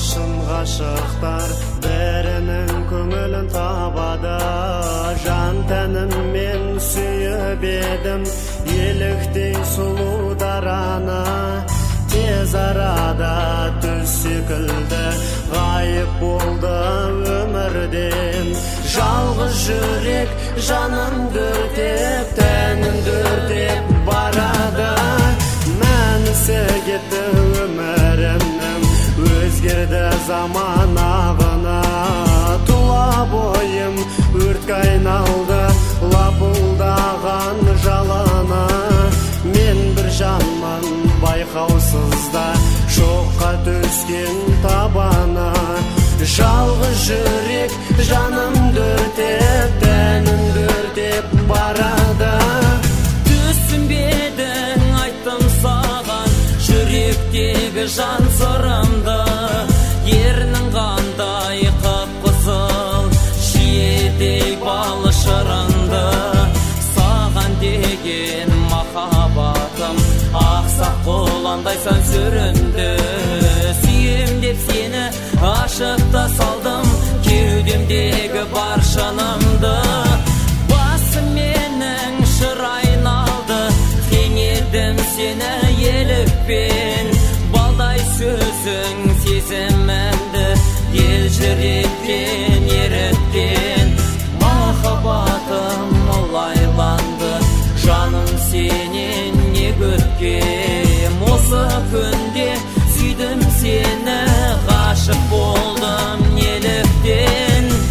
шын ғашықтар бірінің көңілін табады. Жан тәніммен сүйіп едім еліктей сұлу дараны. Тез арада түс секілді ғайып болды өмірден. Жалғыз жүрек жаным дүртеп, тәнім дүртеп барады. Мәнісі кетті өмірімнің, өзгерді заман ағыны. Тұла бойым өртке айналды, лапылдаған жалыны. Мен бір жанмын байқаусызда, шоққа түскен табаны. Жалғыз жүрек жаным дүртеп, тәнім дүртеп барады. Түсінбедің айттым саған жүректегі жан сырымды. Ерінің қандай қып-қызыл, шиедей бал шырынды. Саған деген махаббатым ақсақ құландайсан сүрінді. Сүйем деп сені ашықта салдым, кеудемдегі бар шынымды. Басым менің шыр айналды, теңедім сені елікпен. Балдай сөзің сезімімді елжіреттен, еріттен. Махаббатым мұлайланды, жаным сенен не көткем. Осы күнде сүйдім сені, ғашық болдым неліктен.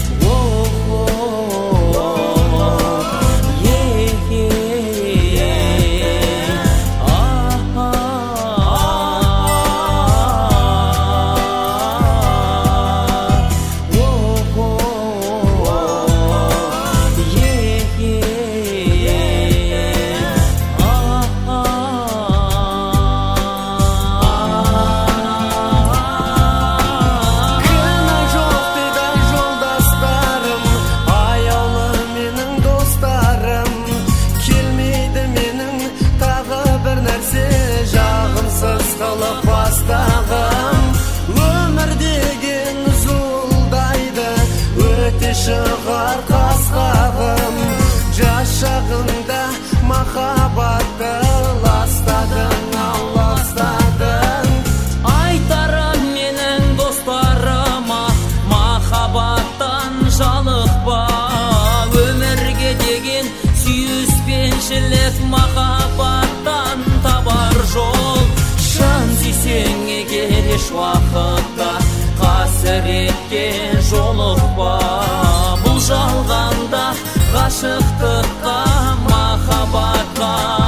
Өмір деген зуылдайды, өте шығар қасқағым. Жас шағында махаббатты ластадың, ластадың. Айтарым менің достарыма, махаббаттан жалықпа. Өмірге деген сүйіспеншілік махаббаттан табар жол. Шын сүйсең егер еш уақытта қасіретке жолықпа. Бұл жалғанда ғашықтыққа, махаббатқа